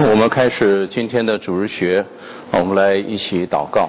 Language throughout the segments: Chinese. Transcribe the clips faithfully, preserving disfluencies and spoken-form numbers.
我们开始今天的主日学，我们来一起祷告。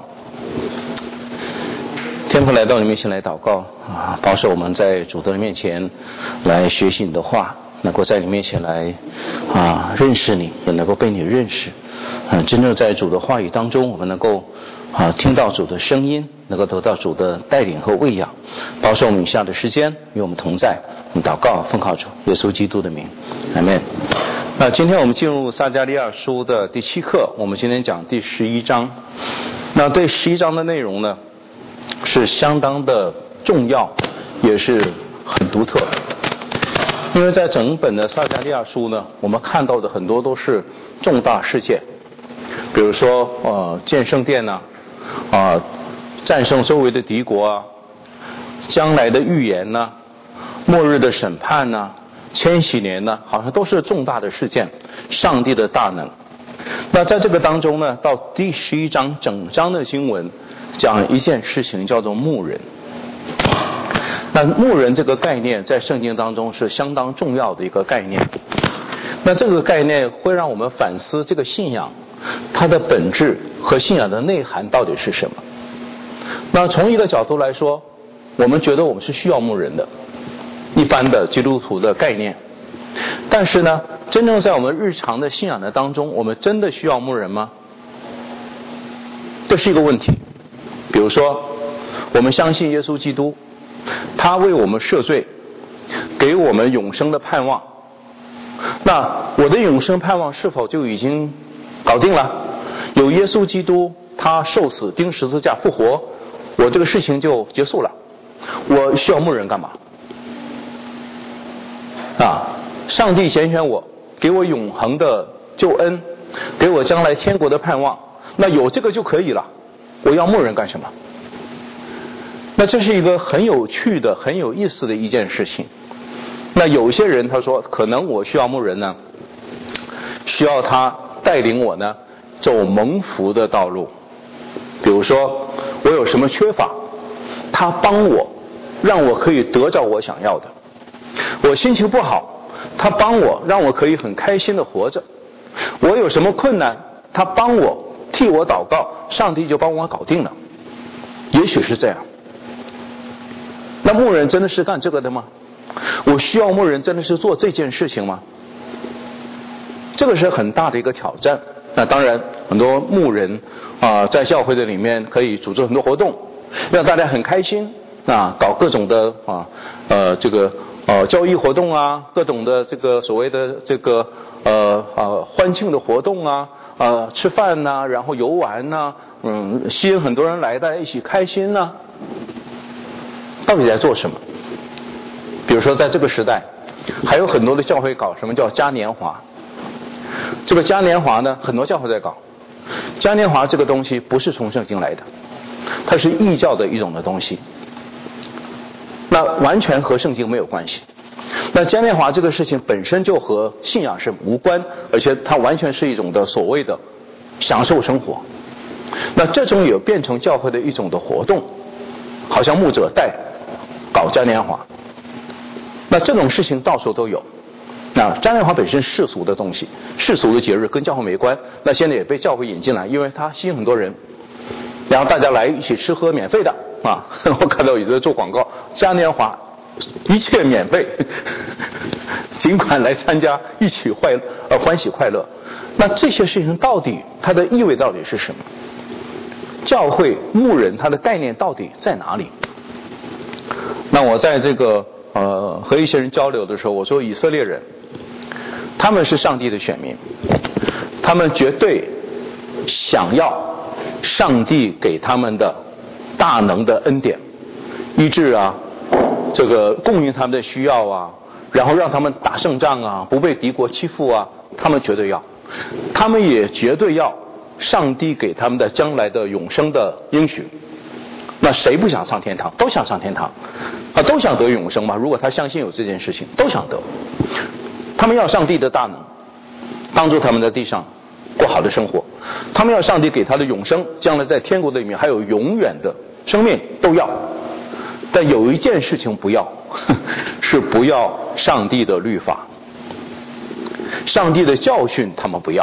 天父来到你面前来祷告啊，保守我们在主的面前来学习你的话，能够在你面前来啊认识你，也能够被你认识。啊，真正在主的话语当中，我们能够啊听到主的声音，能够得到主的带领和喂养。保守我们以下的时间与我们同在。我们祷告，奉靠主耶稣基督的名，阿们。那今天我们进入撒迦利亚书的第七课，我们今天讲第十一章。那对十一章的内容呢，是相当的重要，也是很独特。因为在整本的撒迦利亚书呢，我们看到的很多都是重大事件，比如说呃建圣殿呢、啊，啊战胜周围的敌国啊，将来的预言呢，末日的审判呢，千禧年呢，好像都是重大的事件，上帝的大能。那在这个当中呢，到第十一章整章的经文讲一件事情，叫做牧人。那牧人这个概念在圣经当中是相当重要的一个概念。那这个概念会让我们反思这个信仰它的本质和信仰的内涵到底是什么。那从一个角度来说，我们觉得我们是需要牧人的，一般的基督徒的概念。但是呢，真正在我们日常的信仰的当中，我们真的需要牧人吗？这是一个问题。比如说，我们相信耶稣基督，他为我们赦罪，给我们永生的盼望。那我的永生盼望是否就已经搞定了？有耶稣基督他受死钉十字架复活，我这个事情就结束了？我需要牧人干嘛？啊，上帝拣选我，给我永恒的救恩，给我将来天国的盼望，那有这个就可以了，我要牧人干什么？那这是一个很有趣的很有意思的一件事情。那有些人他说，可能我需要牧人呢，需要他带领我呢走蒙福的道路。比如说我有什么缺乏，他帮我，让我可以得着我想要的。我心情不好，他帮我，让我可以很开心的活着。我有什么困难，他帮我，替我祷告，上帝就帮我搞定了。也许是这样。那牧人真的是干这个的吗？我需要牧人真的是做这件事情吗？这个是很大的一个挑战。那当然很多牧人啊、呃，在教会的里面可以组织很多活动，让大家很开心啊，搞各种的啊呃这个呃交易活动啊，各种的这个所谓的这个呃呃欢庆的活动啊，呃吃饭呐、啊，然后游玩呐、啊，嗯，吸引很多人来，大家一起开心呐、啊。到底在做什么？比如说在这个时代，还有很多的教会搞什么叫嘉年华。这个嘉年华呢，很多教会在搞。嘉年华这个东西不是从圣经来的，它是异教的一种的东西，那完全和圣经没有关系。那嘉年华这个事情本身就和信仰是无关，而且它完全是一种的所谓的享受生活。那这种也变成教会的一种的活动，好像牧者带搞嘉年华。那这种事情到处都有。那嘉年华本身世俗的东西，世俗的节日跟教会没关，那现在也被教会引进来，因为它吸引很多人，然后大家来一起吃喝免费的啊！我看到有的做广告，嘉年华一切免费，尽管来参加，一起快呃欢喜快乐。那这些事情到底它的意味到底是什么？教会牧人它的概念到底在哪里？那我在这个呃和一些人交流的时候，我说以色列人他们是上帝的选民，他们绝对想要上帝给他们的大能的恩典，医治啊，这个供应他们的需要啊，然后让他们打胜仗啊，不被敌国欺负啊，他们绝对要。他们也绝对要上帝给他们的将来的永生的应许。那谁不想上天堂？都想上天堂啊，都想得永生嘛。如果他相信有这件事情，都想得。他们要上帝的大能，帮助他们在地上过好的生活。他们要上帝给他的永生，将来在天国的里面还有永远的生命，都要。但有一件事情不要，是不要上帝的律法，上帝的教训他们不要。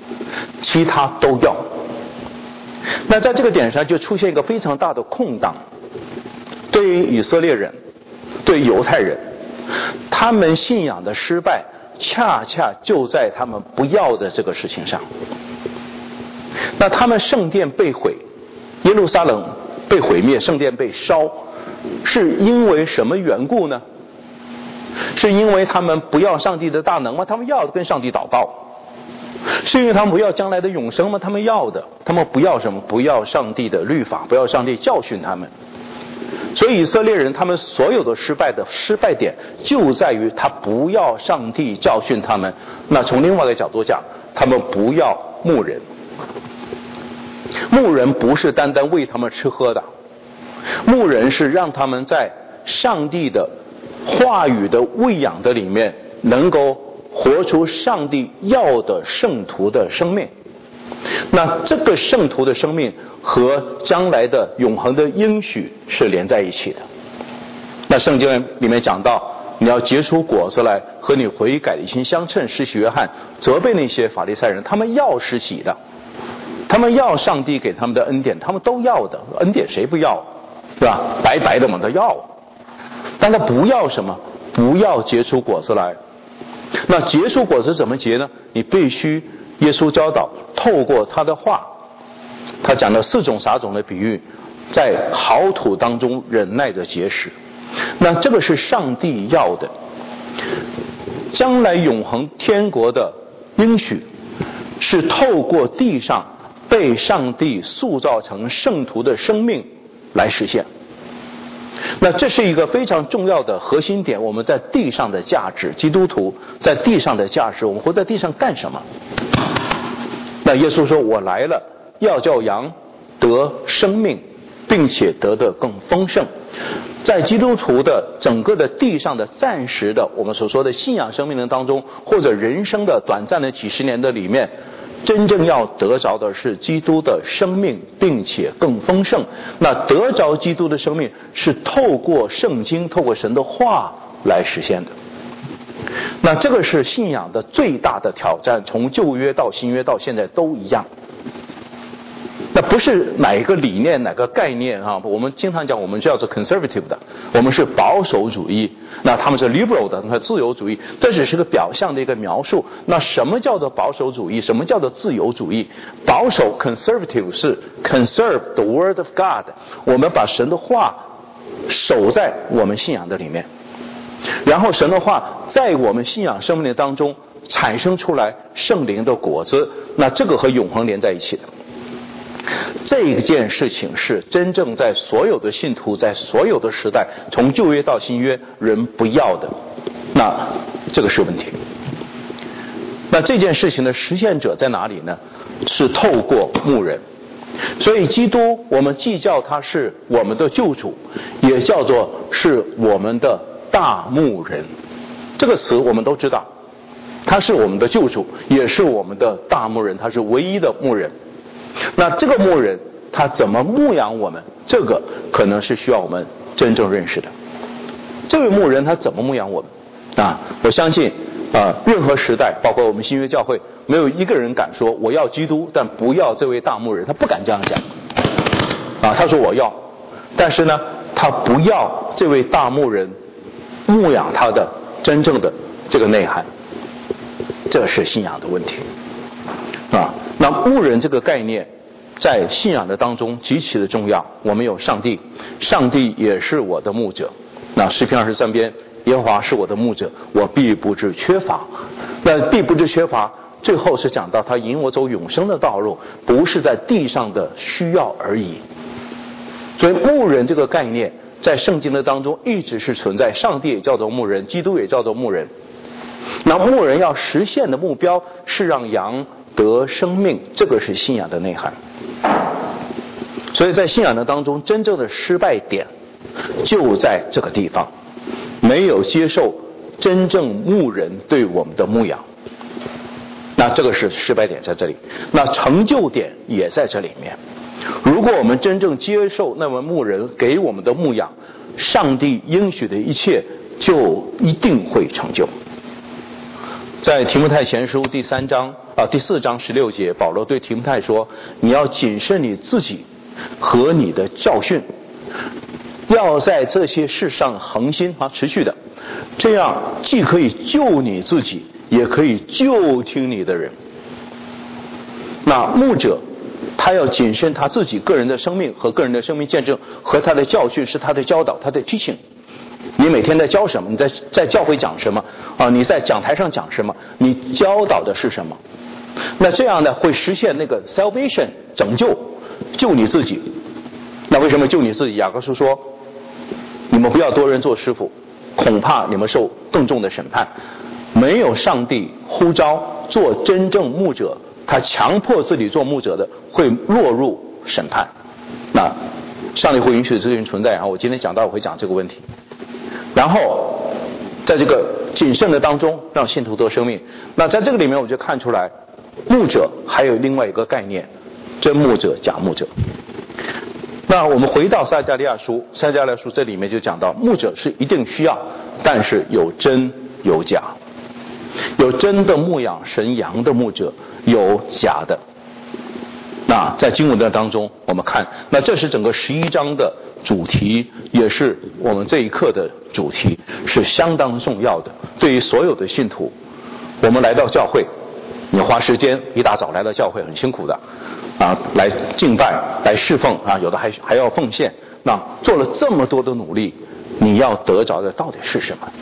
其他都要。那在这个点上就出现一个非常大的空档，对于以色列人，对犹太人，他们信仰的失败恰恰就在他们不要的这个事情上。那他们圣殿被毁，耶路撒冷被毁灭，圣殿被烧，是因为什么缘故呢？是因为他们不要上帝的大能吗？他们要跟上帝祷告。是因为他们不要将来的永生吗？他们要的。他们不要什么？不要上帝的律法，不要上帝教训他们。所以以色列人他们所有的失败的失败点就在于他不要上帝教训他们。那从另外一个角度讲，他们不要牧人。牧人不是单单喂他们吃喝的，牧人是让他们在上帝的话语的喂养的里面能够活出上帝要的圣徒的生命。那这个圣徒的生命和将来的永恒的应许是连在一起的。那圣经里面讲到，你要结出果子来，和你悔改的心相称。施洗约翰责备那些法利赛人，他们要施洗的，他们要上帝给他们的恩典，他们都要的。恩典谁不要，对吧？白白的嘛，他要。但他不要什么？不要结出果子来。那结出果子怎么结呢？你必须，耶稣教导，透过他的话，他讲了四种撒种的比喻，在好土当中忍耐着结实。那这个是上帝要的，将来永恒天国的应许是透过地上被上帝塑造成圣徒的生命来实现。那这是一个非常重要的核心点，我们在地上的价值，基督徒在地上的价值，我们活在地上干什么？那耶稣说，我来了要叫羊得生命，并且得得更丰盛。在基督徒的整个的地上的暂时的我们所说的信仰生命的当中，或者人生的短暂的几十年的里面，真正要得着的是基督的生命，并且更丰盛。那得着基督的生命是透过圣经，透过神的话来实现的。那这个是信仰的最大的挑战，从旧约到新约到现在都一样。那不是哪一个理念哪个概念啊，我们经常讲我们叫做 conservative 的，我们是保守主义，那他们是 liberal 的，那自由主义，这只是个表象的一个描述。那什么叫做保守主义，什么叫做自由主义？保守 conservative 是 conserve the word of God， 我们把神的话守在我们信仰的里面，然后神的话在我们信仰生命当中产生出来圣灵的果子，那这个和永恒连在一起的。这件事情是真正在所有的信徒，在所有的时代，从旧约到新约人不要的，那这个是问题。那这件事情的实现者在哪里呢？是透过牧人。所以基督我们既叫他是我们的救主，也叫做是我们的大牧人。这个词我们都知道，他是我们的救主，也是我们的大牧人，他是唯一的牧人。那这个牧人他怎么牧养我们，这个可能是需要我们真正认识的。这位牧人他怎么牧养我们啊？我相信啊，任何时代包括我们新约教会，没有一个人敢说我要基督但不要这位大牧人，他不敢这样讲啊。他说我要，但是呢他不要这位大牧人牧养他的真正的这个内涵，这是信仰的问题啊。那牧人这个概念在信仰的当中极其的重要。我们有上帝，上帝也是我的牧者。那诗篇二十三篇，耶和华是我的牧者，我必不致缺乏。那必不致缺乏最后是讲到他引我走永生的道路，不是在地上的需要而已。所以牧人这个概念在圣经的当中一直是存在，上帝也叫做牧人，基督也叫做牧人。那牧人要实现的目标是让羊得生命，这个是信仰的内涵。所以在信仰的当中，真正的失败点就在这个地方，没有接受真正牧人对我们的牧养，那这个是失败点在这里。那成就点也在这里面。如果我们真正接受那位牧人给我们的牧养，上帝应许的一切就一定会成就。在提摩太前书第三章啊第四章十六节，保罗对提摩太说：你要谨慎你自己和你的教训，要在这些事上恒心啊，持续的，这样既可以救你自己，也可以救听你的人。那牧者他要谨慎他自己个人的生命和个人的生命见证，和他的教训是他的教导，他的提醒。你每天在教什么？你在在教会讲什么啊？你在讲台上讲什么？你教导的是什么？那这样呢，会实现那个 salvation 拯救，救你自己。那为什么救你自己？雅各书说：你们不要多人做师傅，恐怕你们受更重的审判。没有上帝呼召做真正牧者，他强迫自己做牧者的，会落入审判。那上帝会允许这些存在啊！我今天讲到我会讲这个问题。然后在这个谨慎的当中，让信徒得生命。那在这个里面，我就看出来，牧者还有另外一个概念：真牧者、假牧者。那我们回到撒迦利亚书，撒迦利亚书这里面就讲到，牧者是一定需要，但是有真有假，有真的牧养神羊的牧者，有假的。那在经文的当中，我们看，那这是整个十一章的主题，也是我们这一课的主题，是相当重要的。对于所有的信徒，我们来到教会，你花时间一大早来到教会很辛苦的啊，来敬拜，来侍奉啊，有的还还要奉献。那做了这么多的努力，你要得着的到底是什么？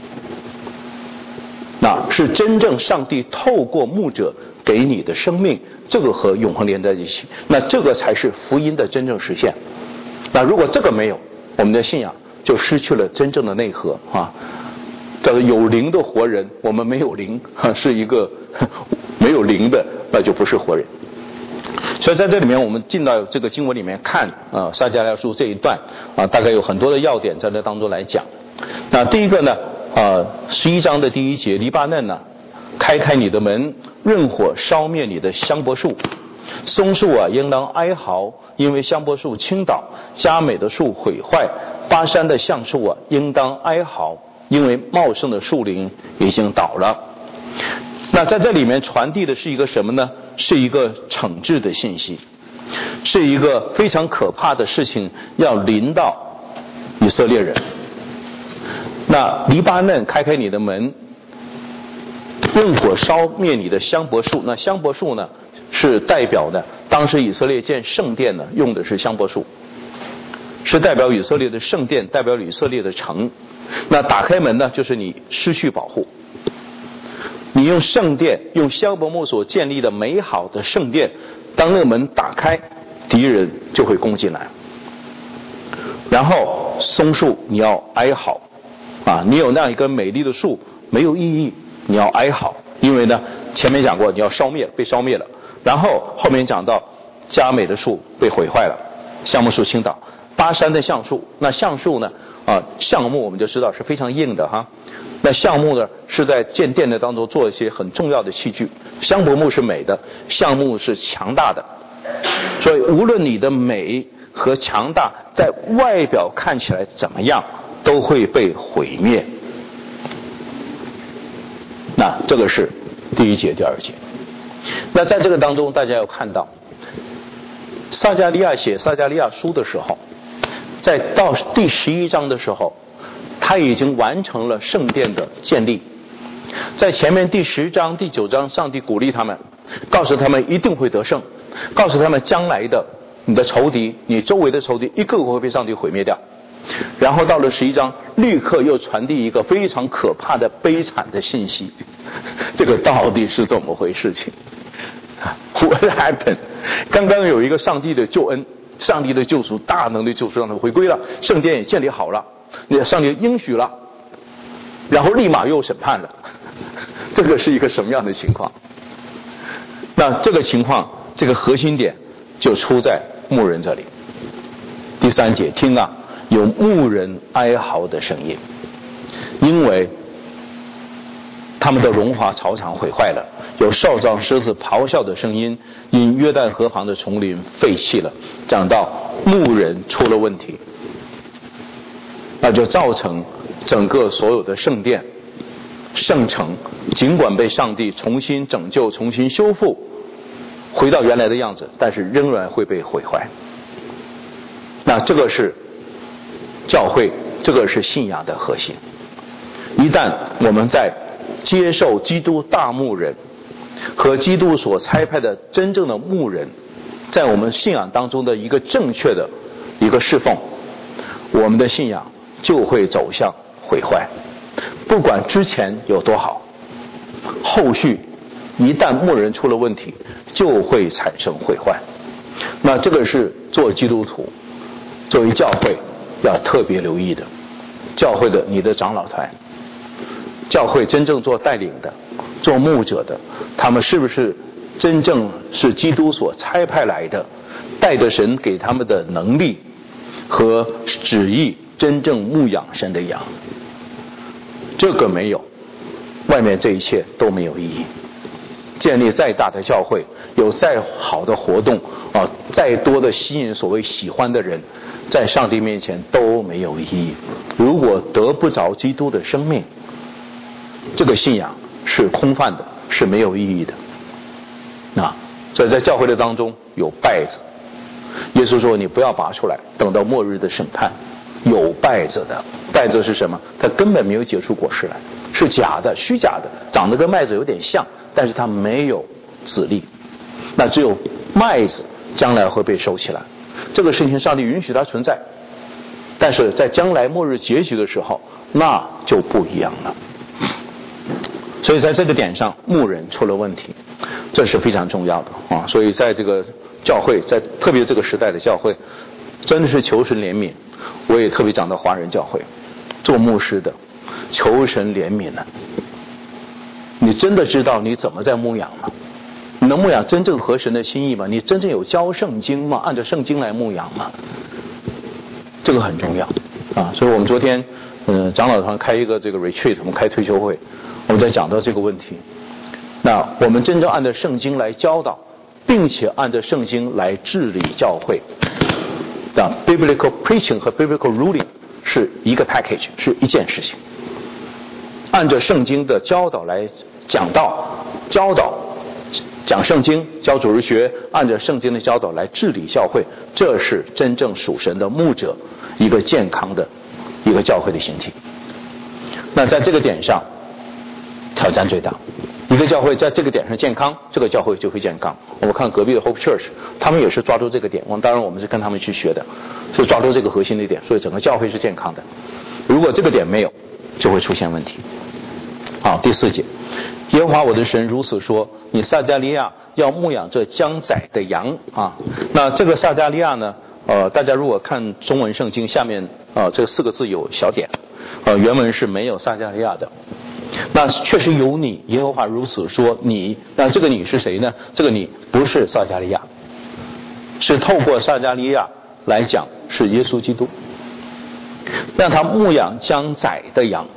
那是真正上帝透过牧者给你的生命，这个和永恒连在一起，那这个才是福音的真正实现。那如果这个没有，我们的信仰就失去了真正的内核啊。叫做有灵的活人，我们没有灵，是一个没有灵的，那就不是活人。所以在这里面，我们进到这个经文里面看啊，撒迦利亚书这一段啊，大概有很多的要点在这当中来讲。那第一个呢，啊，十一章的第一节，黎巴嫩呢，开开你的门，润火烧灭你的香柏树。松树啊，应当哀嚎，因为香柏树倾倒；佳美的树毁坏，巴山的橡树啊，应当哀嚎，因为茂盛的树林已经倒了。那在这里面传递的是一个什么呢？是一个惩治的信息，是一个非常可怕的事情要临到以色列人。那黎巴嫩，开开你的门，用火烧灭你的香柏树。那香柏树呢，是代表的当时以色列建圣殿呢，用的是香柏树，是代表以色列的圣殿，代表以色列的城。那打开门呢，就是你失去保护。你用圣殿，用香柏木所建立的美好的圣殿，当那个门打开，敌人就会攻进来。然后松树你要哀嚎啊，你有那样一根美丽的树没有意义，你要哀嚎，因为呢前面讲过你要烧灭，被烧灭了。然后后面讲到佳美的树被毁坏了，橡木树倾倒，巴山的橡树。那橡树呢啊，橡木我们就知道是非常硬的哈。那橡木呢是在建殿的当中做一些很重要的器具，香柏木是美的，橡木是强大的。所以无论你的美和强大在外表看起来怎么样，都会被毁灭。那这个是第一节第二节。那在这个当中大家要看到，撒迦利亚写撒迦利亚书的时候，在到第十一章的时候，他已经完成了圣殿的建立。在前面第十章第九章，上帝鼓励他们，告诉他们一定会得胜，告诉他们将来的你的仇敌，你周围的仇敌一个个会被上帝毁灭掉。然后到了十一章，立刻又传递一个非常可怕的悲惨的信息，这个到底是怎么回事情？What happened？ 刚刚有一个上帝的救恩，上帝的救赎，大能的救赎让他们回归了，圣殿也建立好了，上帝应许了，然后立马又审判了，这个是一个什么样的情况？那这个情况，这个核心点就出在牧人这里。第三节，听啊，有牧人哀嚎的声音，因为他们的荣华草场毁坏了，有少壮狮子咆哮的声音，因约旦河旁的丛林废弃了。讲到牧人出了问题，那就造成整个所有的圣殿圣城尽管被上帝重新拯救、重新修复，回到原来的样子，但是仍然会被毁坏。那这个是教会，这个是信仰的核心。一旦我们在接受基督大牧人和基督所差派的真正的牧人在我们信仰当中的一个正确的一个侍奉，我们的信仰就会走向毁坏。不管之前有多好，后续一旦牧人出了问题，就会产生毁坏。那这个是做基督徒作为教会要特别留意的。教会的你的长老团，教会真正做带领的、做牧者的，他们是不是真正是基督所差派来的，带着神给他们的能力和旨意，真正牧养神的羊？这个没有，外面这一切都没有意义。建立再大的教会，有再好的活动啊，再多的吸引所谓喜欢的人，在上帝面前都没有意义。如果得不着基督的生命，这个信仰是空泛的，是没有意义的。啊，所以在教会的当中有稗子，耶稣说你不要拔出来，等到末日的审判。有稗子的，稗子是什么？它根本没有结出果实来，是假的、虚假的，长得跟麦子有点像，但是它没有籽粒。那只有麦子将来会被收起来，这个事情上帝允许它存在，但是在将来末日结局的时候，那就不一样了。所以在这个点上，牧人出了问题，这是非常重要的啊。所以在这个教会，在特别这个时代的教会，真的是求神怜悯。我也特别讲到华人教会，做牧师的，求神怜悯了。你真的知道你怎么在牧养吗？你能牧养真正合神的心意吗？你真正有教圣经吗？按照圣经来牧养吗？这个很重要啊。所以我们昨天，嗯、呃，长老团开一个这个 retreat， 我们开退休会，我们在讲到这个问题。那我们真正按照圣经来教导，并且按照圣经来治理教会。Biblical preaching 和 biblical ruling 是一个 package， 是一件事情。按照圣经的教导来讲道、教导、讲圣经、教主日学，按照圣经的教导来治理教会，这是真正属神的牧者一个健康的一个教会的形体。那在这个点上，挑战最大。一个教会在这个点上健康，这个教会就会健康。我们看隔壁的 Hope Church， 他们也是抓住这个点。我们当然我们是跟他们去学的，是抓住这个核心的点，所以整个教会是健康的。如果这个点没有，就会出现问题。好，第四节，耶和华我的神如此说：你撒迦利亚要牧养这将宰的羊啊。那这个撒迦利亚呢？呃，大家如果看中文圣经下面啊、呃，这四个字有小点，呃，原文是没有撒迦利亚的。那确实有你，耶和华如此说你。那这个你是谁呢？这个你不是撒迦利亚，是透过撒迦利亚来讲是耶稣基督，让他牧养将宰的羊。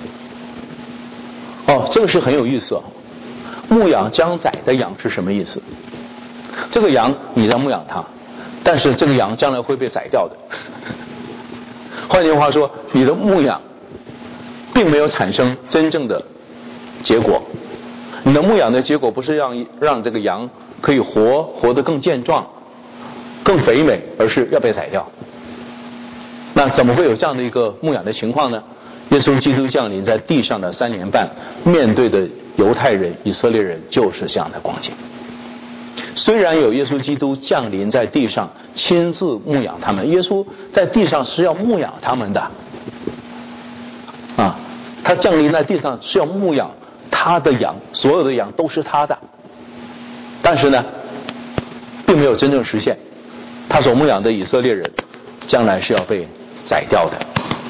哦，这个是很有意思哦。牧养将宰的羊是什么意思？这个羊你在牧养它，但是这个羊将来会被宰掉的。换句话说，你的牧养并没有产生真正的结果。你的牧养的结果不是让让这个羊可以活活得更健壮、更肥美，而是要被宰掉。那怎么会有这样的一个牧养的情况呢？耶稣基督降临在地上的三年半，面对的犹太人、以色列人就是这样的光景。虽然有耶稣基督降临在地上，亲自牧养他们，耶稣在地上是要牧养他们的。啊，他降临在地上是要牧养他的羊，所有的羊都是他的，但是呢，并没有真正实现。他所牧养的以色列人，将来是要被宰掉的。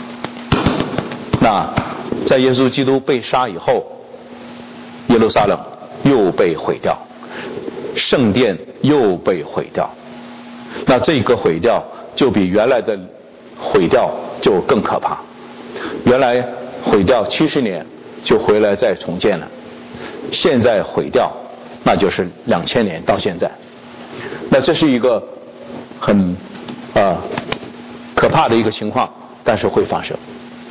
那在耶稣基督被杀以后，耶路撒冷又被毁掉，圣殿又被毁掉。那这个毁掉就比原来的毁掉就更可怕。原来毁掉七十年就回来再重建了，现在毁掉那就是两千年到现在。那这是一个很呃可怕的一个情况，但是会发生。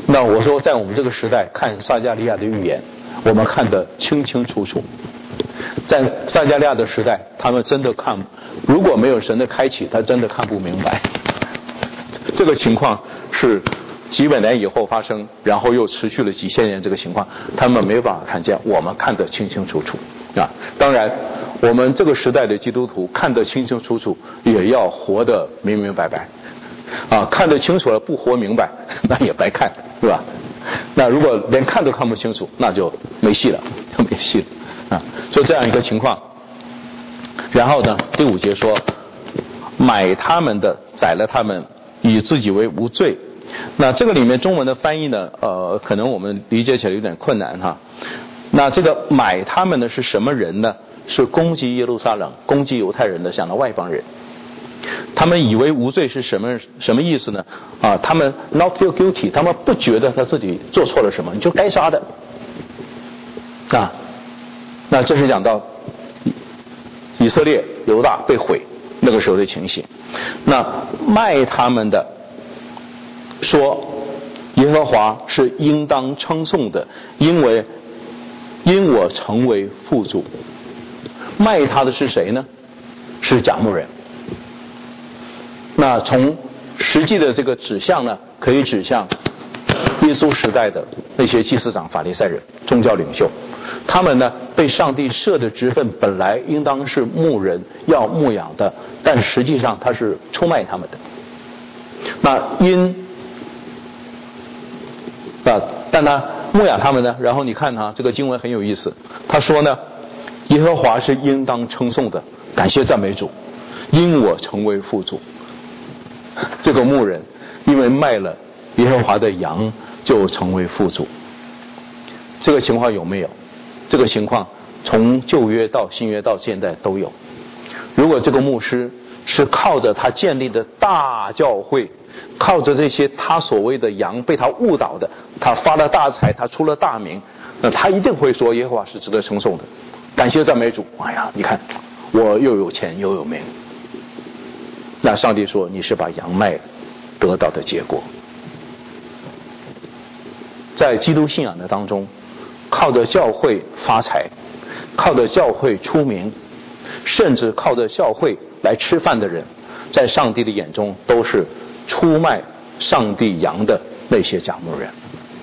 那我说，在我们这个时代看撒迦利亚的预言，我们看得清清楚楚。在撒迦利亚的时代，他们真的看，如果没有神的开启，他真的看不明白。这个情况是几百年以后发生，然后又持续了几千年，这个情况他们没办法看见，我们看得清清楚楚啊。当然，我们这个时代的基督徒看得清清楚楚，也要活得明明白白啊。看得清楚了不活明白，那也白看，是吧？那如果连看都看不清楚，那就没戏了，就没戏了啊。就这样一个情况。然后呢，第五节说，买他们的宰了他们，以自己为无罪。那这个里面中文的翻译呢，呃，可能我们理解起来有点困难哈。那这个买他们的是什么人呢？是攻击耶路撒冷、攻击犹太人的，像那外邦人。他们以为无罪是什么什么意思呢？啊，他们 not feel guilty， 他们不觉得他自己做错了什么，你就该杀的啊。那这是讲到以色列犹大被毁那个时候的情形。那卖他们的说，耶和华是应当称颂的，因为因我成为富足。卖他的是谁呢？是假牧人。那从实际的这个指向呢，可以指向耶稣时代的那些祭司长、法利赛人、宗教领袖，他们呢被上帝设的职分本来应当是牧人要牧养的，但实际上他是出卖他们的。那因啊，但呢牧养他们呢，然后你看他这个经文很有意思，他说呢，耶和华是应当称颂的，感谢赞美主，因我成为富足。这个牧人因为卖了耶和华的羊，就成为富足。这个情况有没有？这个情况从旧约到新约到现在都有。如果这个牧师是靠着他建立的大教会，靠着这些他所谓的羊被他误导的，他发了大财，他出了大名，那他一定会说耶和华是值得称颂的，感谢赞美主。哎呀，你看我又有钱又有名。那上帝说，你是把羊卖了得到的结果。在基督信仰的当中，靠着教会发财，靠着教会出名，甚至靠着教会来吃饭的人，在上帝的眼中都是出卖上帝羊的那些假牧人。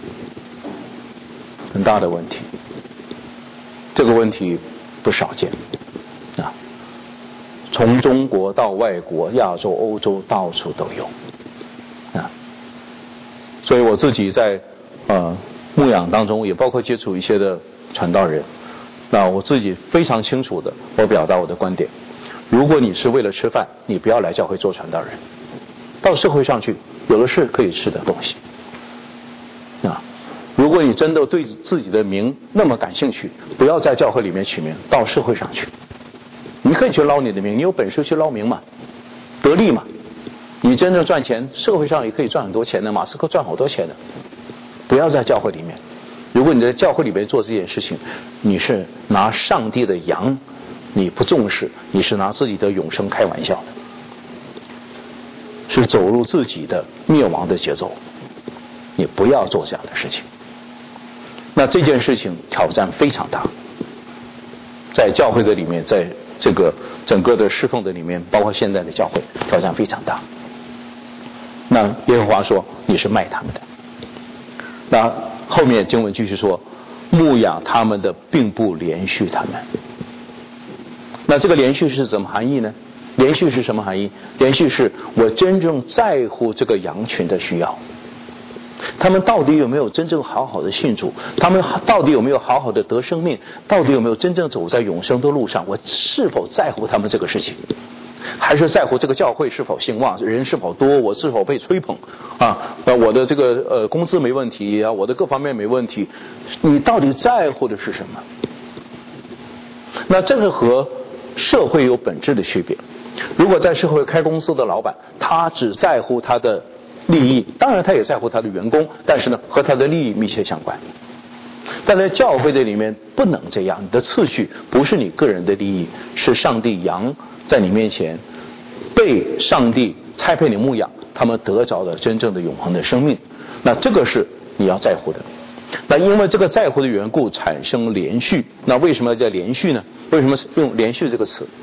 很大的问题，这个问题不少见啊。从中国到外国，亚洲、欧洲，到处都有啊。所以我自己在呃牧养当中，也包括接触一些的传道人，那我自己非常清楚的，我表达我的观点：如果你是为了吃饭，你不要来教会做传道人，到社会上去，有的是可以吃的东西啊。如果你真的对自己的名那么感兴趣，不要在教会里面取名，到社会上去。你可以去捞你的名，你有本事去捞名嘛，得利嘛。你真正赚钱，社会上也可以赚很多钱的，马斯克赚好多钱的。不要在教会里面。如果你在教会里面做这件事情，你是拿上帝的羊，你不重视，你是拿自己的永生开玩笑的，是走入自己的灭亡的节奏。你不要做这样的事情。那这件事情挑战非常大，在教会的里面，在这个整个的侍奉的里面，包括现在的教会，挑战非常大。那耶和华说，你是卖他们的。那后面经文继续说，牧养他们的并不连续他们。那这个连续是怎么含义呢？连续是什么含义？连续是我真正在乎这个羊群的需要，他们到底有没有真正好好的信主，他们到底有没有好好的得生命，到底有没有真正走在永生的路上，我是否在乎他们这个事情，还是在乎这个教会是否兴旺，人是否多，我是否被吹捧啊？我的这个呃工资没问题啊，我的各方面没问题，你到底在乎的是什么？那这个和社会有本质的区别。如果在社会开公司的老板，他只在乎他的利益，当然他也在乎他的员工，但是呢和他的利益密切相关。但在教会的里面不能这样，你的次序不是你个人的利益，是上帝羊在你面前被上帝差配你牧养，他们得着了真正的永恒的生命。那这个是你要在乎的。那因为这个在乎的缘故产生连续，那为什么要叫连续呢？为什么用连续这个词？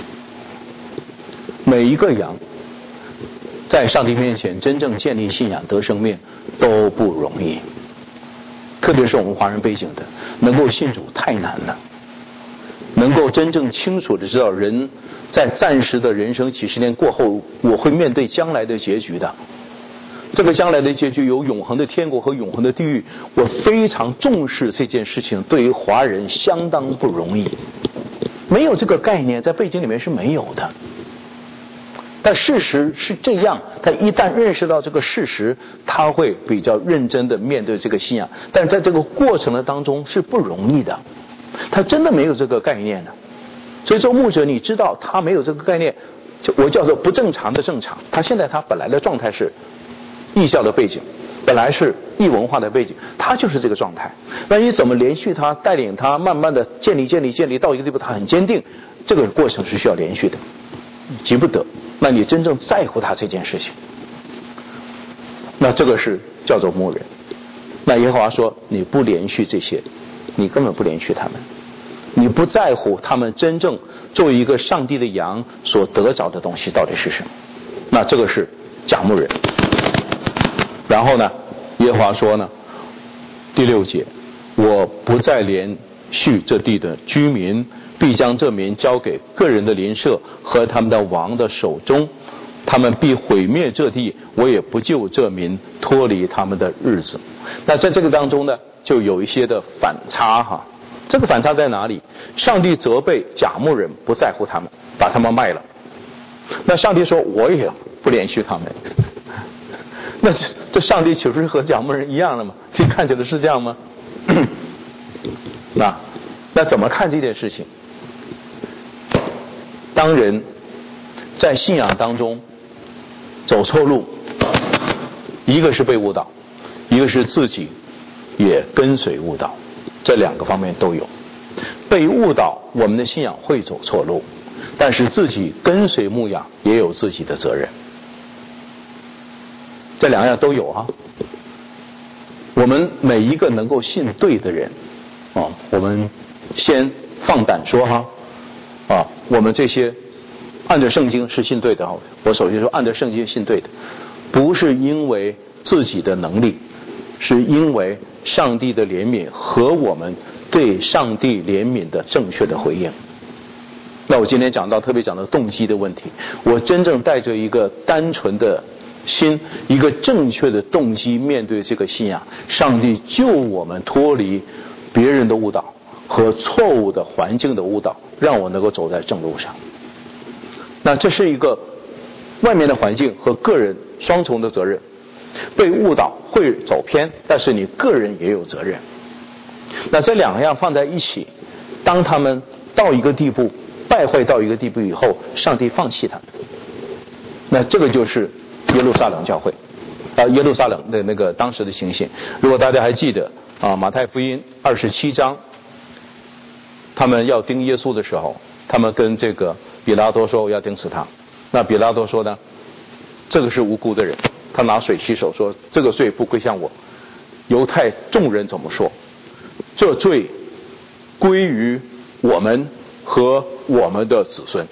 每一个羊在上帝面前真正建立信仰得生命都不容易，特别是我们华人背景的，能够信主太难了。能够真正清楚的知道人在暂时的人生几十年过后，我会面对将来的结局的。这个将来的结局有永恒的天国和永恒的地狱，我非常重视这件事情，对于华人相当不容易。没有这个概念，在背景里面是没有的。但事实是这样，他一旦认识到这个事实，他会比较认真的面对这个信仰。但在这个过程的当中是不容易的，他真的没有这个概念的。所以做牧者，你知道他没有这个概念，就我叫做不正常的正常。他现在他本来的状态是异教的背景，本来是异文化的背景，他就是这个状态。那你怎么连续他，带领他，慢慢的建立建立建立到一个地步，他很坚定，这个过程是需要连续的，急不得。那你真正在乎他这件事情，那这个是叫做牧人。那耶和华说，你不连续这些，你根本不连续他们，你不在乎他们真正作为一个上帝的羊所得着的东西到底是什么，那这个是假牧人。然后呢，耶和华说呢，第六节，我不再连续这地的居民，必将这民交给个人的邻舍和他们的王的手中，他们必毁灭这地，我也不救这民脱离他们的日子。那在这个当中呢，就有一些的反差哈。这个反差在哪里？上帝责备假牧人不在乎他们，把他们卖了。那上帝说，我也不连续他们。那这上帝岂不是和假牧人一样了吗？你看起来是这样吗？那那怎么看这件事情？当人在信仰当中走错路，一个是被误导，一个是自己也跟随误导，这两个方面都有。被误导，我们的信仰会走错路，但是自己跟随牧养也有自己的责任，这两样都有啊。我们每一个能够信对的人啊，我们先放胆说哈啊，我们这些按着圣经是信对的啊。我首先说按着圣经信对的，不是因为自己的能力，是因为上帝的怜悯和我们对上帝怜悯的正确的回应。那我今天讲到特别讲到动机的问题，我真正带着一个单纯的心，一个正确的动机面对这个信仰，上帝救我们脱离别人的误导和错误的环境的误导，让我能够走在正路上。那这是一个外面的环境和个人双重的责任，被误导会走偏，但是你个人也有责任。那这两样放在一起，当他们到一个地步，败坏到一个地步以后，上帝放弃他们。那这个就是耶路撒冷教会啊，耶路撒冷的那个当时的情形。如果大家还记得啊，马太福音二十七章，他们要钉耶稣的时候，他们跟这个比拉多说要钉死他。那比拉多说呢，这个是无辜的人，他拿水洗手说这个罪不归向我。犹太众人怎么说？这罪归于我们和我们的子孙。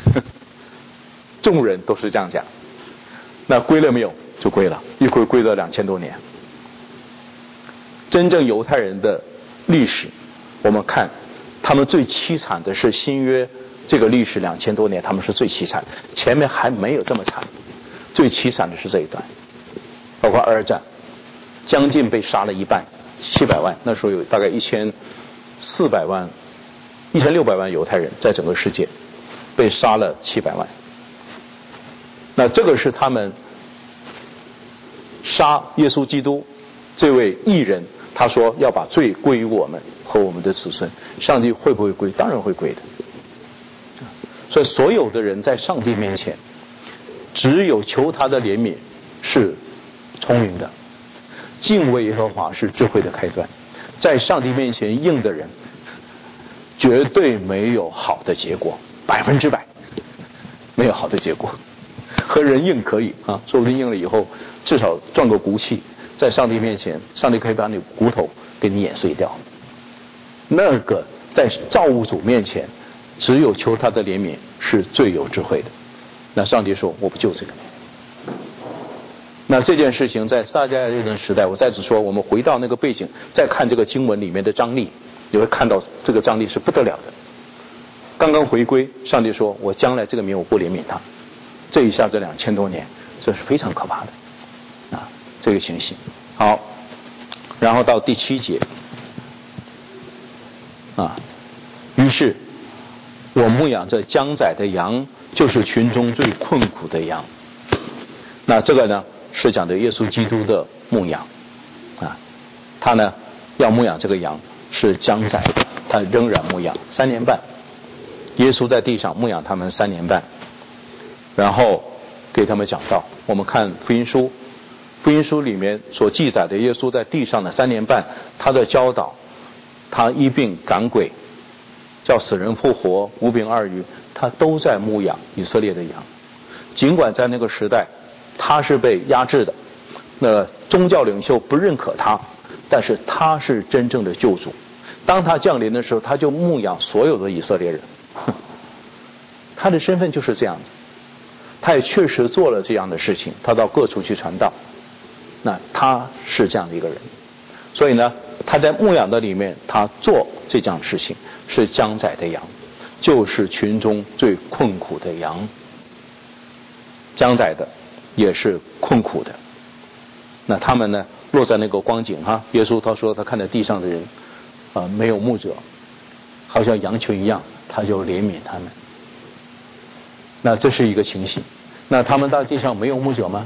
众人都是这样讲。那归了没有？就归了，一归归了两千多年。真正犹太人的历史，我们看他们最凄惨的是新约这个历史两千多年，他们是最凄惨，前面还没有这么惨。最凄惨的是这一段，包括二战，将近被杀了一半，七百万，那时候有大概一千四百万、一千六百万犹太人在整个世界被杀了七百万。那这个是他们杀耶稣基督这位义人，他说要把罪归于我们和我们的子孙。上帝会不会归？当然会归的。所以所有的人在上帝面前，只有求他的怜悯是聪明的，敬畏耶和华是智慧的开端。在上帝面前应的人，绝对没有好的结果，百分之百没有好的结果。和人应可以啊，说不定应了以后至少赚个骨气， 在上帝面前，上帝可以把你骨头给你碾碎掉。那个在造物主面前，只有求他的怜悯是最有智慧的。那上帝说，我不救这个。那这件事情在撒迦利亚的时代，我再次说，我们回到那个背景，再看这个经文里面的张力，你会看到这个张力是不得了的。刚刚回归，上帝说，我将来这个民我不怜悯他。这一下这两千多年，这是非常可怕的啊，这个情形。好，然后到第七节啊，于是我牧养这将宰的羊，就是群中最困苦的羊。那这个呢，是讲的耶稣基督的牧养啊，他呢要牧养这个羊是将宰的，他仍然牧养三年半。耶稣在地上牧养他们三年半，然后给他们讲道。我们看福音书，福音书里面所记载的耶稣在地上的三年半，他的教导，他医病赶鬼，叫死人复活，五饼二鱼，他都在牧养以色列的羊。尽管在那个时代他是被压制的，那宗教领袖不认可他，但是他是真正的救主。当他降临的时候，他就牧养所有的以色列人。他的身份就是这样子，他也确实做了这样的事情，他到各处去传道。那他是这样的一个人，所以呢，他在牧养的里面，他做这样的事情，是将宰的羊，就是群中最困苦的羊。将宰的也是困苦的。那他们呢，落在那个光景哈，耶稣他说他看着地上的人啊、呃、没有牧者，好像羊群一样，他就怜悯他们。那这是一个情形。那他们到地上没有牧者吗？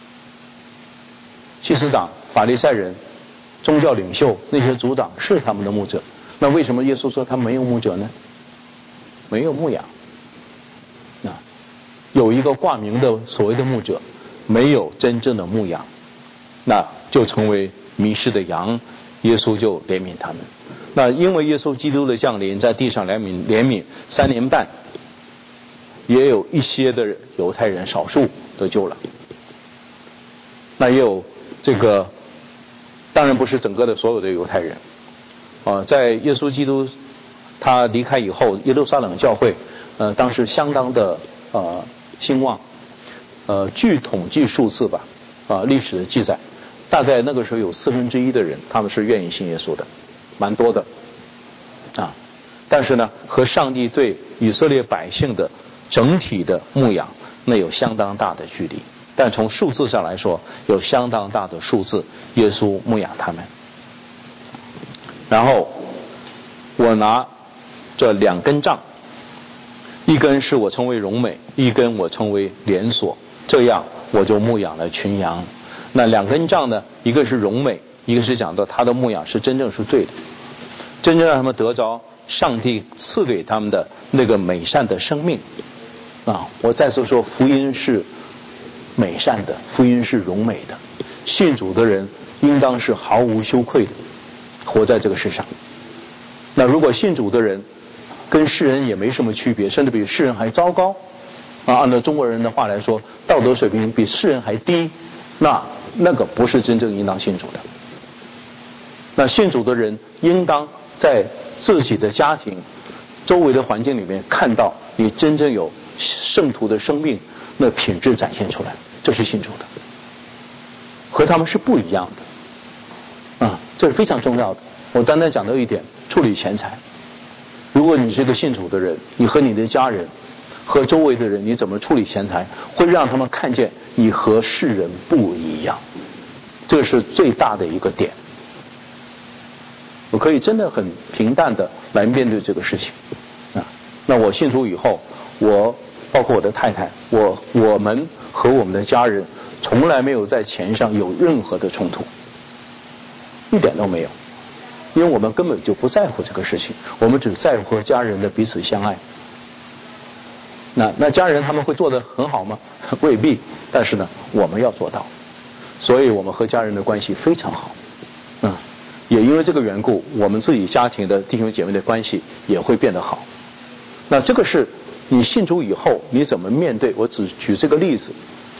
祭司长、法利赛人、宗教领袖那些族长是他们的牧者。那为什么耶稣说他没有牧者呢？没有牧养啊，有一个挂名的所谓的牧者，没有真正的牧养，那就成为迷失的羊。耶稣就怜悯他们。那因为耶稣基督的降临，在地上怜悯怜悯三年半，也有一些的犹太人少数得救了。那也有这个，当然不是整个的所有的犹太人啊、呃，在耶稣基督他离开以后，耶路撒冷教会呃当时相当的呃兴旺，呃据统计数字吧啊、呃、历史的记载，大概那个时候有四分之一的人他们是愿意信耶稣的，蛮多的啊。但是呢，和上帝对以色列百姓的整体的牧养，那有相当大的距离。但从数字上来说，有相当大的数字，耶稣牧养他们。然后我拿这两根杖，一根是我称为荣美，一根我称为连锁，这样我就牧养了群羊。那两根杖呢，一个是荣美，一个是讲到他的牧养是真正是对的，真正让他们得着上帝赐给他们的那个美善的生命啊！我再次说，福音是美善的，福音是荣美的，信主的人应当是毫无羞愧的活在这个世上。那如果信主的人跟世人也没什么区别，甚至比世人还糟糕啊，按照中国人的话来说，道德水平比世人还低，那那个不是真正应当信主的。那信主的人应当在自己的家庭周围的环境里面看到你真正有圣徒的生命那品质展现出来，这是信主的，和他们是不一样的啊，这是非常重要的。我单单讲到一点，处理钱财。如果你是个信主的人，你和你的家人和周围的人你怎么处理钱财，会让他们看见你和世人不一样，这是最大的一个点。我可以真的很平淡的来面对这个事情啊。那我信主以后，我包括我的太太，我我们和我们的家人从来没有在钱上有任何的冲突，一点都没有，因为我们根本就不在乎这个事情，我们只在乎和家人的彼此相爱。那那家人他们会做得很好吗？未必，但是呢，我们要做到，所以我们和家人的关系非常好，嗯。也因为这个缘故，我们自己家庭的弟兄姐妹的关系也会变得好。那这个是你信主以后你怎么面对，我只举这个例子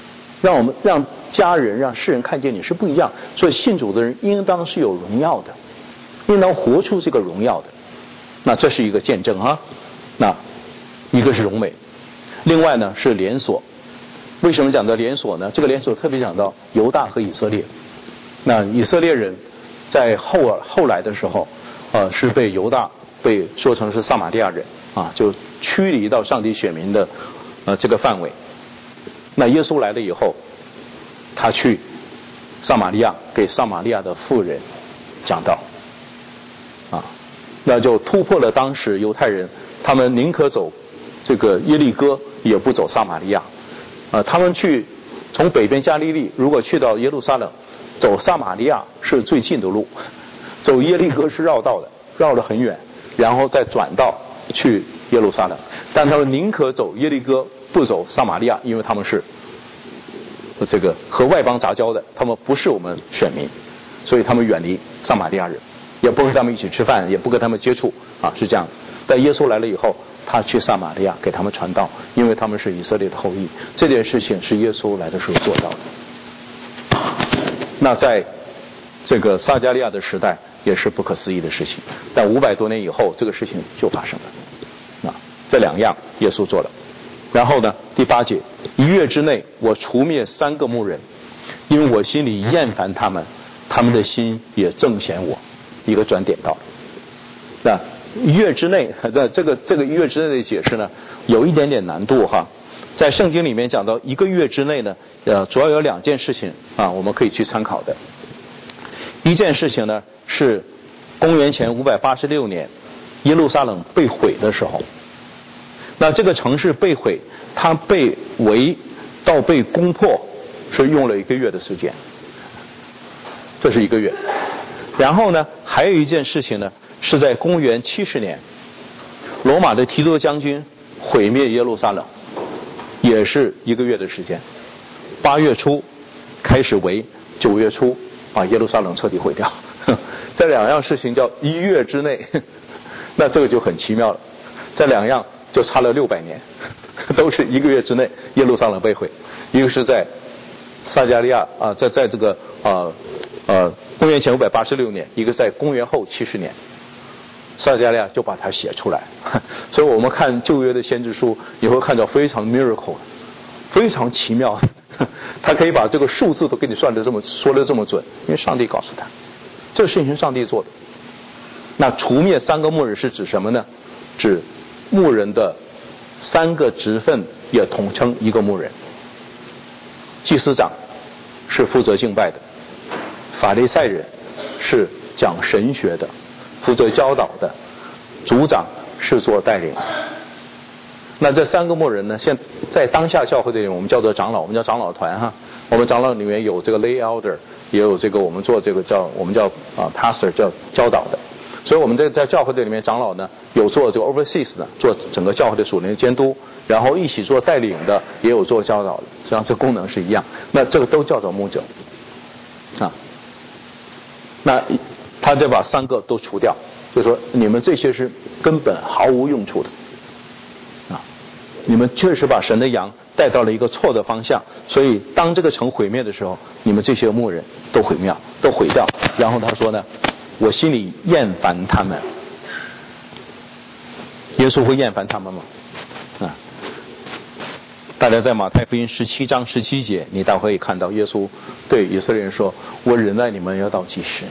让我们让家人、让世人看见你是不一样。所以信主的人应当是有荣耀的，应当活出这个荣耀的。那这是一个见证啊。那一个是荣美，另外呢是连锁。为什么讲到连锁呢？这个连锁特别讲到犹大和以色列。那以色列人在后后来的时候，呃，是被犹大被说成是撒玛利亚人啊，就驱离到上帝选民的呃这个范围。那耶稣来了以后，他去撒玛利亚给撒玛利亚的妇人讲道啊，那就突破了当时犹太人他们宁可走这个耶利哥也不走撒玛利亚啊，他们去从北边加利利如果去到耶路撒冷，走撒玛利亚是最近的路，走耶利哥是绕道的，绕得很远，然后再转道去耶路撒冷。但他们宁可走耶利哥不走撒玛利亚，因为他们是这个和外邦杂交的，他们不是我们选民，所以他们远离撒玛利亚人，也不和他们一起吃饭，也不跟他们接触啊，是这样子。但耶稣来了以后，他去撒玛利亚给他们传道，因为他们是以色列的后裔。这件事情是耶稣来的时候做到的。那在这个撒迦利亚的时代也是不可思议的事情，但五百多年以后这个事情就发生了。啊，这两样耶稣做了。然后呢，第八节，一月之内我除灭三个牧人，因为我心里厌烦他们，他们的心也正嫌我。一个转点到那一月之内，在这个这个一月之内的解释呢，有一点点难度哈。在圣经里面讲到一个月之内呢，呃，主要有两件事情啊，我们可以去参考的。一件事情呢是公元前五百八十六年，耶路撒冷被毁的时候。那这个城市被毁，它被围到被攻破，是用了一个月的时间，这是一个月。然后呢，还有一件事情呢，是在公元七十年，罗马的提多将军毁灭耶路撒冷，也是一个月的时间。八月初开始围，九月初把耶路撒冷彻底毁掉。这两样事情叫一月之内，那这个就很奇妙了。这两样就差了六百年，都是一个月之内耶路撒冷被毁。一个是在撒迦利亚啊，在在这个啊呃公元前五百八十六年，一个在公元后七十年，撒迦利亚就把它写出来。所以我们看旧约的先知书，你会看到非常 miracle， 非常奇妙。他可以把这个数字都给你算得这么说得这么准，因为上帝告诉他，这个事情是上帝做的。那除灭三个牧人是指什么呢？指牧人的三个职分也统称一个牧人。祭司长是负责敬拜的，法利赛人是讲神学的，负责教导的，族长是做带领的。那这三个牧人呢，现在当下教会里面我们叫做长老，我们叫长老团哈。我们长老里面有这个 lay elder， 也有这个我们做这个叫我们叫啊 pastor 叫教导的。所以我们在在教会里面长老呢，有做这个 overseas 的，做整个教会的属灵的监督，然后一起做带领的，也有做教导的，实际上这功能是一样。那这个都叫做牧者啊。那他就把三个都除掉，就说你们这些是根本毫无用处的啊，你们确实把神的羊带到了一个错的方向，所以当这个城毁灭的时候，你们这些牧人都毁灭都毁掉。然后他说呢，我心里厌烦他们。耶稣会厌烦他们吗？啊，大家在马太福音十七章十七节，你大会可以看到耶稣对以色列人说：“我忍耐你们要到几时呢？”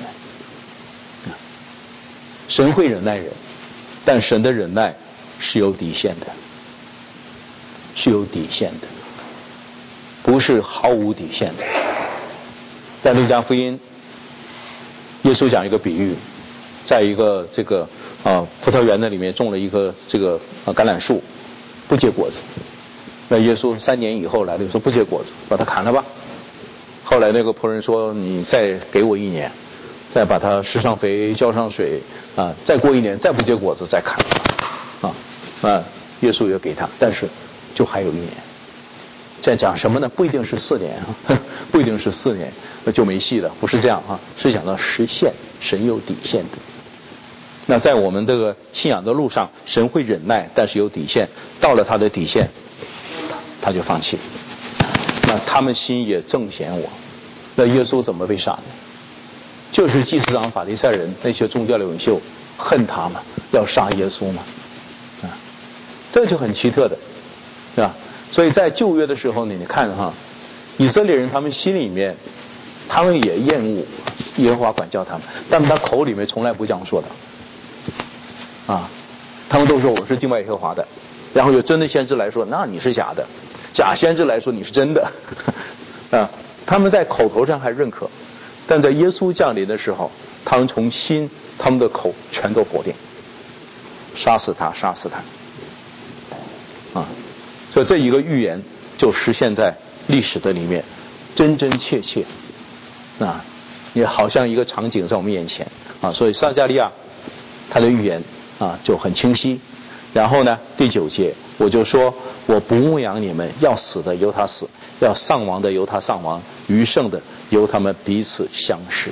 神会忍耐人，但神的忍耐是有底线的，是有底线的，不是毫无底线的。在路加福音，耶稣讲一个比喻，在一个这个啊葡萄园的里面种了一个这个啊橄榄树，不结果子。那耶稣三年以后来了，说不结果子，把它砍了吧。后来那个仆人说：“你再给我一年，再把它施上肥，浇上水啊，再过一年再不结果子再砍啊啊！”耶稣也给他，但是就还有一年。在讲什么呢？不一定是四年啊，不一定是四年，那就没戏了。不是这样啊，是讲到实现，神有底线的。那在我们这个信仰的路上，神会忍耐，但是有底线，到了他的底线，他就放弃。那那他们心也正嫌我。那耶稣怎么被杀的？就是祭司长、法利赛人那些宗教的领袖恨他嘛，要杀耶稣嘛，啊，这就很奇特的，是吧？所以在旧约的时候呢，你看哈，以色列人他们心里面，他们也厌恶耶和华管教他们，但是他口里面从来不这样说的，啊，他们都说我是敬拜耶和华的，然后有真的先知来说，那你是假的，假先知来说你是真的，啊，他们在口头上还认可。但在耶稣降临的时候，他们从心、他们的口全都否定，杀死他，杀死他，啊，所以这一个预言就实现在历史的里面，真真切切，啊，也好像一个场景在我们眼前啊。所以撒迦利亚他的预言啊就很清晰。然后呢，第九节我就说，我不牧养你们，要死的由他死，要丧亡的由他丧亡，余剩的由他们彼此相识。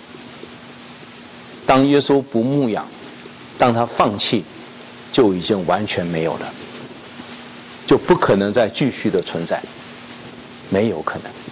当耶稣不牧养，当他放弃，就已经完全没有了，就不可能再继续的存在，没有可能。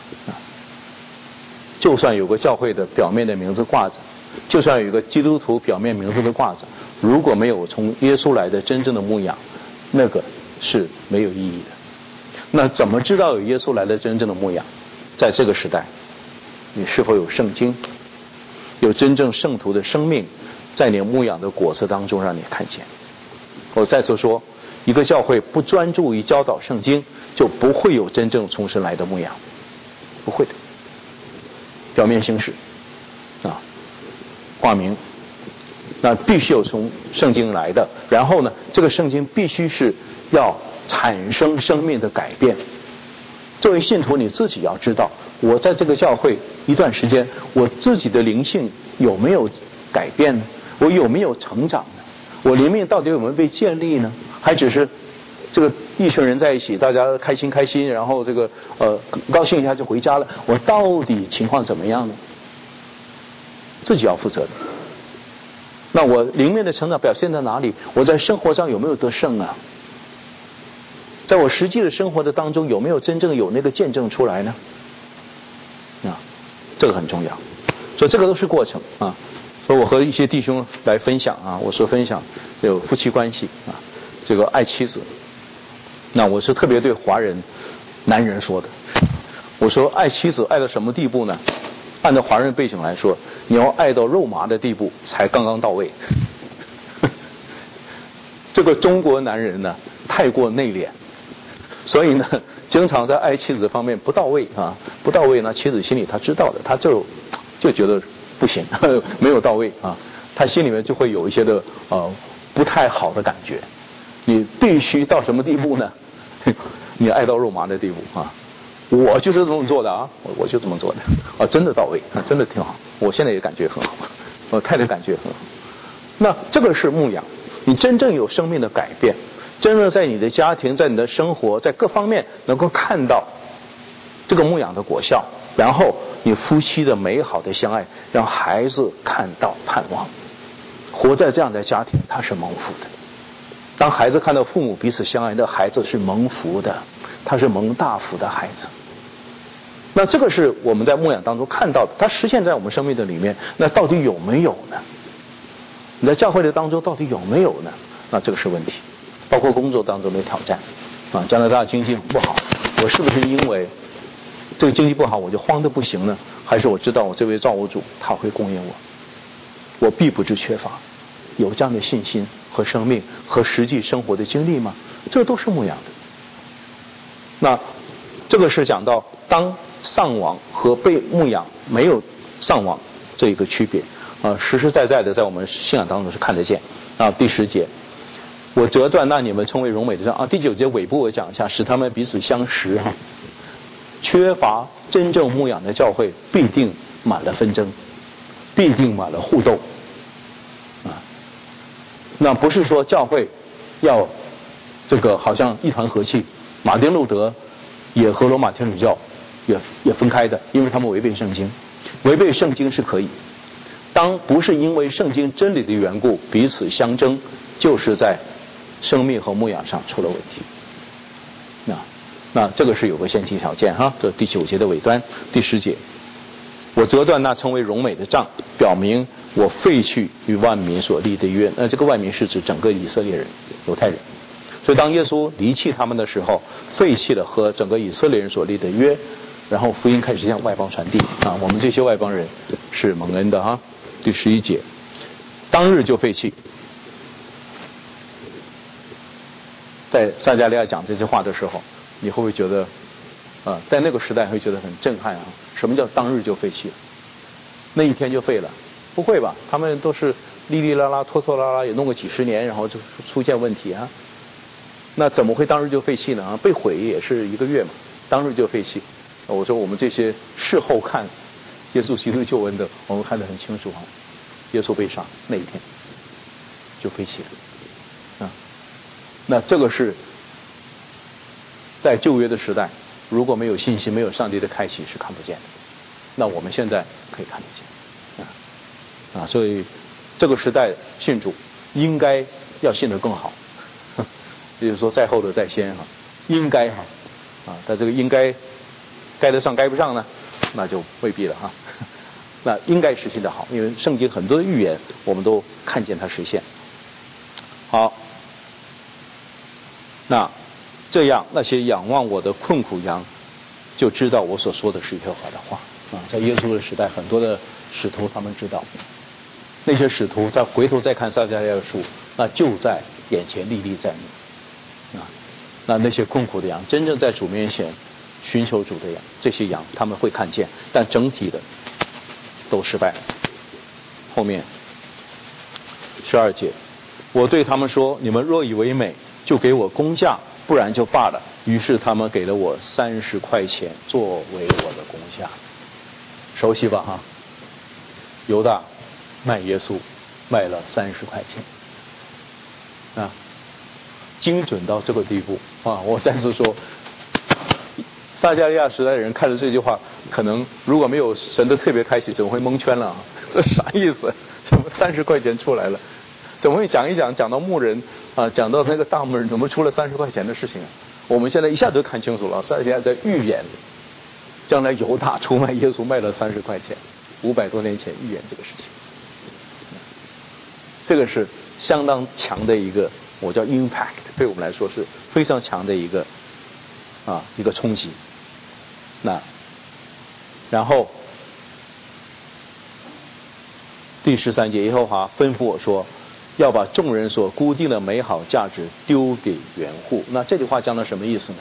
就算有个教会的表面的名字挂着，就算有一个基督徒表面名字的挂着，如果没有从耶稣来的真正的牧养，那个是没有意义的。那怎么知道有耶稣来的真正的牧养？在这个时代，你是否有圣经，有真正圣徒的生命在你牧养的果子当中让你看见？我再次说，一个教会不专注于教导圣经，就不会有真正从神来的牧养，不会的。表面行事啊，挂名，那必须有从圣经来的，然后呢，这个圣经必须是要产生生命的改变。作为信徒，你自己要知道，我在这个教会一段时间，我自己的灵性有没有改变呢？我有没有成长呢？我灵命到底有没有被建立呢？还只是这个一群人在一起，大家开心开心，然后这个呃高兴一下就回家了。我到底情况怎么样呢？自己要负责的。那我灵命的成长表现在哪里？我在生活上有没有得胜啊？在我实际的生活的当中，有没有真正有那个见证出来呢？啊，这个很重要。所以这个都是过程啊。所以我和一些弟兄来分享啊，我说分享有夫妻关系啊，这个爱妻子。那我是特别对华人男人说的，我说爱妻子爱到什么地步呢？按照华人背景来说，你要爱到肉麻的地步才刚刚到位。这个中国男人呢太过内敛，所以呢经常在爱妻子方面不到位啊，不到位呢妻子心里他知道的，他就就觉得不行，没有到位啊，他心里面就会有一些的呃不太好的感觉。你必须到什么地步呢？你爱到肉麻的地步啊！我就是这么做的啊，我我就这么做的啊，真的到位啊，真的挺好。我现在也感觉很好，我太太感觉很好。那这个是牧养，你真正有生命的改变，真正在你的家庭、在你的生活、在各方面能够看到这个牧养的果效，然后你夫妻的美好的相爱，让孩子看到盼望。活在这样的家庭，他是蒙福的。当孩子看到父母彼此相爱，那孩子是蒙福的，他是蒙大福的孩子。那这个是我们在牧养当中看到的，它实现在我们生命的里面。那到底有没有呢？你在教会的当中到底有没有呢？那这个是问题。包括工作当中的挑战啊，加拿大经济不好，我是不是因为这个经济不好我就慌得不行呢？还是我知道我这位造物主他会供应我，我必不致缺乏？有这样的信心和生命和实际生活的经历吗？这都是牧养的。那这个是讲到当丧亡和被牧养没有丧亡这一个区别啊，实实在在的在我们信仰当中是看得见啊。第十节，我折断那你们称为荣美的杖啊。第九节尾部我讲一下，使他们彼此相识哈。缺乏真正牧养的教会，必定满了纷争，必定满了互斗啊。那不是说教会要这个好像一团和气，马丁路德也和罗马天主教也也分开的，因为他们违背圣经。违背圣经是可以，当不是因为圣经真理的缘故彼此相争，就是在生命和牧养上出了问题。那那这个是有个先提条件哈，这第九节的尾端，第十节，我折断那称为荣美的杖，表明我废去与万民所立的约。那这个万民是指整个以色列人、犹太人。所以当耶稣离弃他们的时候，废弃了和整个以色列人所立的约，然后福音开始向外邦传递啊，我们这些外邦人是蒙恩的哈。第十一节，当日就废弃。在撒迦利亚讲这些话的时候，你会不会觉得啊，在那个时代会觉得很震撼啊？什么叫当日就废弃？那一天就废了？不会吧？他们都是哩哩啦啦、拖拖拉拉，也弄个几十年，然后就出现问题啊。那怎么会当日就废弃呢？啊，被毁也是一个月嘛，当日就废弃。我说我们这些事后看耶稣基督救恩的，我们看得很清楚啊。耶稣被杀那一天就废弃了啊。那这个是在旧约的时代，如果没有信心、没有上帝的开启是看不见的。那我们现在可以看得见啊啊，所以这个时代信主应该要信得更好。也就是说，在后的在先哈，应该哈啊，但这个应该该得上该不上呢，那就未必了哈。那应该实现的好，因为圣经很多的预言我们都看见它实现。好，那这样那些仰望我的困苦羊就知道我所说的是耶和华的话啊。在耶稣的时代，很多的使徒他们知道，那些使徒再回头再看撒迦利亚书，那就在眼前历历在目。啊，那那些困苦的羊，真正在主面前寻求主的羊，这些羊他们会看见，但整体的都失败了。后面十二节，我对他们说：你们若以为美，就给我工价，不然就罢了。于是他们给了我三十块钱作为我的工价。熟悉吧哈？犹大卖耶稣，卖了三十块钱啊。精准到这个地步啊！我再次说，撒迦利亚时代的人看了这句话，可能如果没有神的特别开启，怎么会蒙圈了啊？这啥意思？怎么三十块钱出来了？怎么会讲一讲讲到牧人啊，讲到那个大牧人，怎么出了三十块钱的事情啊？我们现在一下都看清楚了，撒迦利亚在预言将来犹大出卖耶稣卖了三十块钱，五百多年前预言这个事情，这个是相当强的一个。我叫 impact， 对我们来说是非常强的一个啊一个冲击。那然后第十三节，耶和华吩咐我说，要把众人所固定的美好价值丢给园户。那这句话讲的什么意思呢？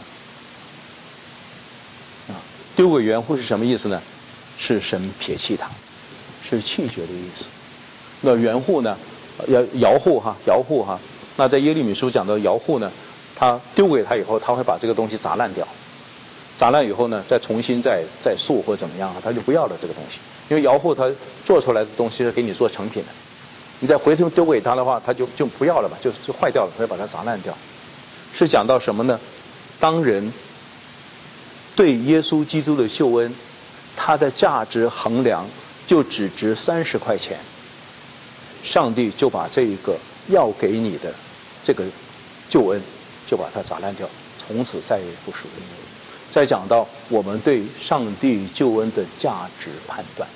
啊，丢给园户是什么意思呢？是神撇弃他，是弃绝的意思。那园户呢？摇摇户哈，摇户哈。那在耶利米书讲到摇户呢，他丢给他以后，他会把这个东西砸烂掉，砸烂以后呢，再重新再再塑或怎么样，他就不要了这个东西。因为摇户他做出来的东西是给你做成品的，你再回头丢给他的话，他就就不要了吧，就就坏掉了，他会把它砸烂掉。是讲到什么呢？当人对耶稣基督的救恩，他的价值衡量就只值三十块钱，上帝就把这一个要给你的这个救恩就把它砸烂掉，从此再也不属于你。再讲到我们对上帝救恩的价值判断，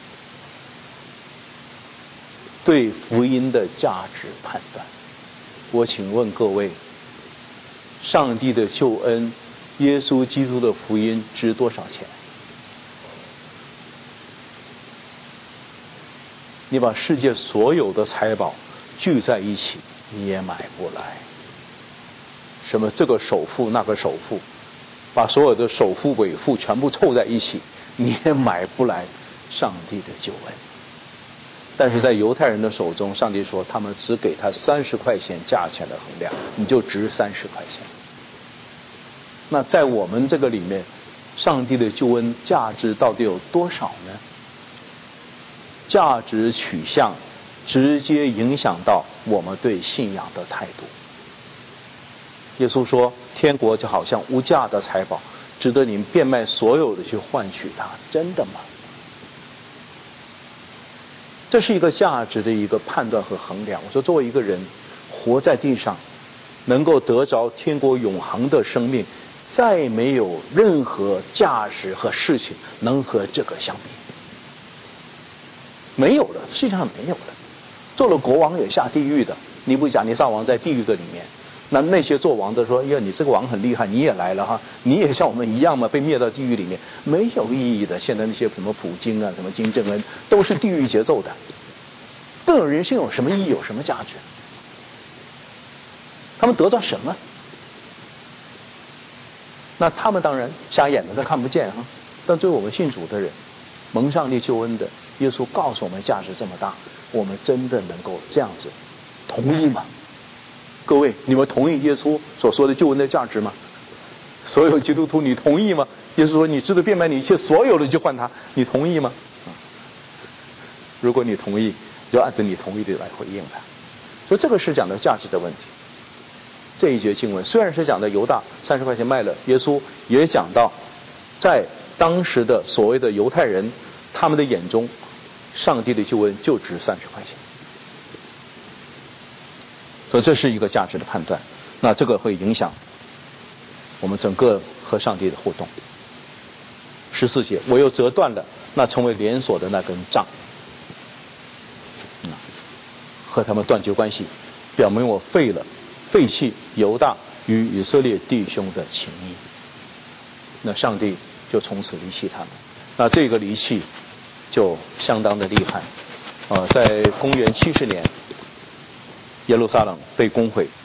对福音的价值判断，我请问各位，上帝的救恩，耶稣基督的福音值多少钱？你把世界所有的财宝聚在一起，你也买不来。什么这个首富那个首富，把所有的首富尾富全部凑在一起，你也买不来上帝的救恩。但是在犹太人的手中，上帝说他们只给他三十块钱价钱的衡量，你就值三十块钱。那在我们这个里面，上帝的救恩价值到底有多少呢？价值取向直接影响到我们对信仰的态度。耶稣说，天国就好像无价的财宝，值得您变卖所有的去换取它。真的吗？这是一个价值的一个判断和衡量。我说，作为一个人活在地上，能够得着天国永恒的生命， 再没有任何价值和事情能和这个相比，没有了，世界上没有了。做了国王也下地狱的，尼布甲尼撒王在地狱的里面，那那些做王的说：“呀，你这个王很厉害，你也来了哈，你也像我们一样嘛，被灭到地狱里面，没有意义的。”现在那些什么普京啊，什么金正恩，都是地狱节奏的。更有人性有什么意义，有什么价值？他们得到什么？那他们当然瞎眼的，他看不见哈。但对我们信主的人，蒙上帝救恩的，耶稣告诉我们价值这么大，我们真的能够这样子同意吗？各位，你们同意耶稣所说的救恩的价值吗？所有基督徒，你同意吗？耶稣说：“你知道变卖你一切所有的去换他。”你同意吗？如果你同意，就按照你同意的来回应他。所以这个是讲的价值的问题。这一节经文虽然是讲的犹大三十块钱卖了耶稣，也讲到在当时的所谓的犹太人，他们的眼中，上帝的救恩就值三十块钱。所以这是一个价值的判断，那这个会影响我们整个和上帝的互动。十四节，我又折断了那成为连锁的那根杖，和他们断绝关系，表明我废了废弃犹大与以色列弟兄的情谊。那上帝就从此离弃他们，那这个离弃就相当的厉害。呃，在公元七十年，耶路撒冷被攻毁。